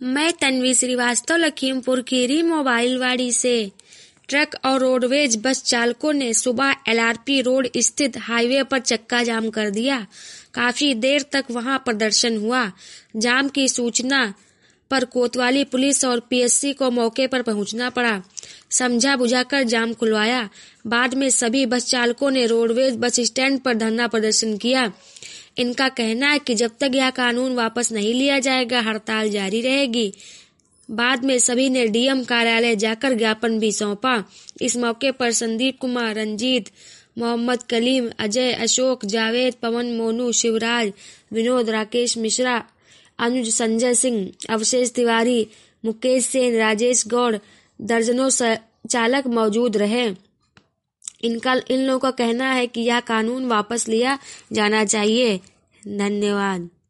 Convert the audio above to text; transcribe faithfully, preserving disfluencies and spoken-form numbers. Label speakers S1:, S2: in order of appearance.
S1: मैं तन्वी श्रीवास्तव लखीमपुर खीरी मोबाइलवाड़ी से। ट्रक और रोडवेज बस चालकों ने सुबह एलआरपी रोड स्थित हाईवे पर चक्का जाम कर दिया। काफी देर तक वहां प्रदर्शन हुआ। जाम की सूचना पर कोतवाली पुलिस और पीएससी को मौके पर पहुंचना पड़ा। समझा बुझाकर जाम खुलवाया। बाद में सभी बस चालकों ने रोडवेज बस स्टैंड पर धरना प्रदर्शन किया। इनका कहना है कि जब तक यह कानून वापस नहीं लिया जाएगा हड़ताल जारी रहेगी। बाद में सभी ने डीएम कार्यालय जाकर ज्ञापन भी सौंपा। इस मौके पर संदीप कुमार, रंजीत, मोहम्मद कलीम, अजय, अशोक, जावेद, पवन, मोनू, शिवराज, विनोद, राकेश मिश्रा, अनुज, संजय सिंह, अवशेष तिवारी, मुकेश सेन, राजेश गौड़, दर्जनों चालक मौजूद रहे। इनका इन लोगों का कहना है कि यह कानून वापस लिया जाना चाहिए। धन्यवाद।